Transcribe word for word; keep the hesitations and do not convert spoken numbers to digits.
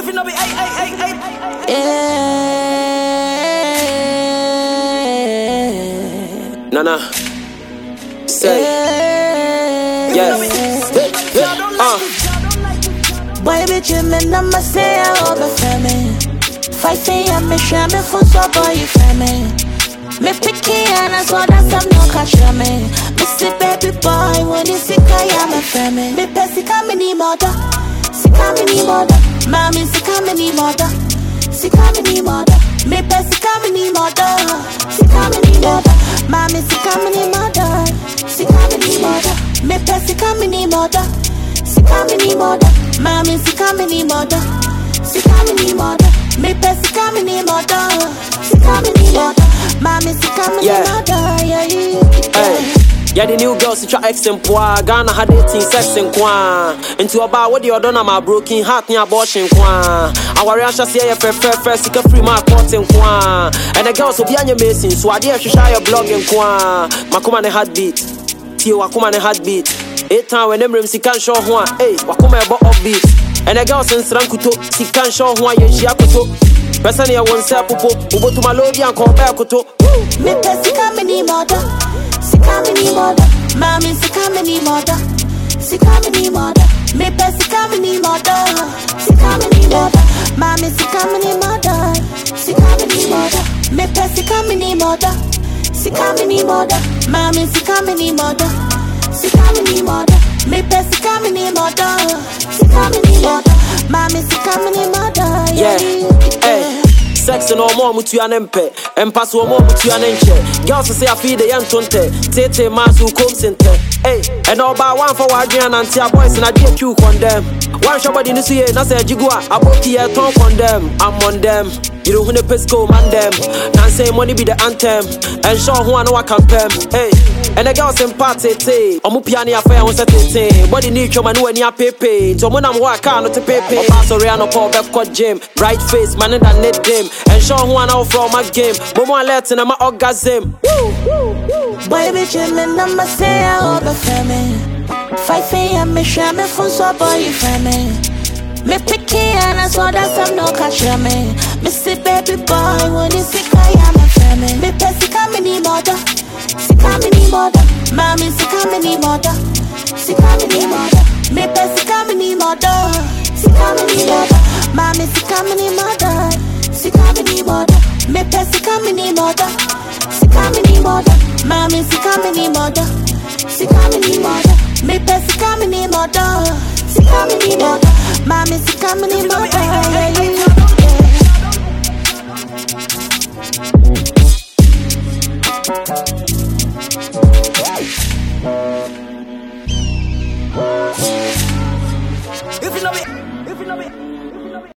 If you know me, ay, ay, ay, ay. Yeah. Nana. Say. Yes. Uh. Boy, bitch, you mean I'ma say I over for me. Fight say I'm a shame for so boy, you for me. Me picky and I saw that some no catch me. Me see baby boy when you sick I am a family. Me pessy come ni mother, sick come ni mother. Mommy sick come ni mother, sick come ni mother. Me pessy come ni mother, sick come ni mother. Mommy sick come ni mother, sick come ni mother. Me pessy come ni mother, sick come ni mother. Mommy sick come ni mother, sick come ni mother. Me pessy come ni mother, sick come ni mother. Mommy, see coming Yeah. in my door, yeah, yeah. Hey. Yeah, the new girls, she try X and poa. Ghana had eighteen sex and quan. Into about what you're done, my broken heart, near abortion quan. Our reaction say, yeah, fair, fair, fair, sick of free my court and quan. And the girls will be on your missing, so I dare she shy your blog and quan. Makuma ne heartbeat. Tio Wakuma ne heartbeat. Eight time when them rims, she can't show one. Hey, Wakuma about upbeat. And the girls in Srankuto, she can't show one, yeah, she akuto. Person here won't say popo, ubo to my lobby and come back to. Me pessy coming in mother, see coming in mother. Mommy, see coming in mother, see coming in mother. Me pessy coming in mother, see coming in mother. Mommy, see coming in mother, see coming in mother. Me pessy coming in mother, see coming in mother. Mommy, see coming in mother, see coming in mother. Me pessy coming in mother, see coming in mother. Mommy, see coming in mother, Yeah, hey. Sex no more mutu anempe, empass no more mutu anenche. Girls say I feed the young tonte, tete masu come center. Hey, and all by one for Adrian and Tia boys and I get you condemn. One shot in this year, na say jigua, aboki e ton condemn. I'm on them. You don't want the pesco man them. Now say money be the anthem. And show who I know I can pem. Hey, and the girls in party tay. Omu piani affair on Saturday. Body need your man when you pepe. So when I'm work out not to pepe. Pass around no pop back court gym. Bright face, man that net them. And show who I know from my game. Momo alert and my orgasm. Boy, bitch, you mean I'ma say I over for me. Fight for you, me shame for so boy, you for me. Me picky and I saw that some no catch me. Me see baby boy when you sick I am a family. Me pessy coming in mother, sick coming in mother. Mommy sick coming in mother, sick coming in mother. Me pessy coming in mother, sick coming in mother. Mommy sick coming in mother, sick coming in mother. Me pessy coming in mother, sick coming in mother. Mommy sick coming in mother, sick coming in mother. Me pessy coming in mother, sick coming in mother. Mommy, she coming in my way. If you know me, if you know me.